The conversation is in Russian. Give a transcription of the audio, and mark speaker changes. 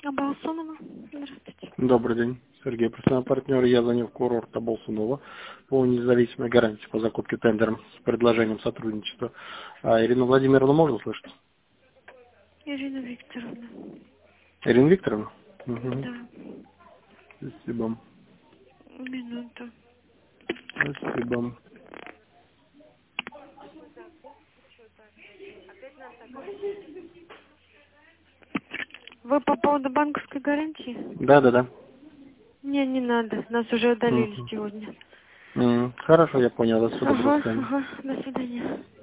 Speaker 1: Абалсонова. Здравствуйте.
Speaker 2: Добрый день, Сергей, профессиональный партнер. Я звоню в курорт Абалсонова по независимой гарантии по закупке тендером с предложением сотрудничества. Ирину Владимировну можно слышать?
Speaker 1: Ирина Викторовна.
Speaker 2: Ирина Викторовна? Угу.
Speaker 1: Да.
Speaker 2: Спасибо.
Speaker 1: Минуту.
Speaker 2: Спасибо.
Speaker 1: Вы по поводу банковской гарантии?
Speaker 2: Да.
Speaker 1: Не надо. Нас уже удалили
Speaker 2: Угу.
Speaker 1: сегодня.
Speaker 2: Хорошо, я понял. До свидания.
Speaker 1: Ага. До свидания.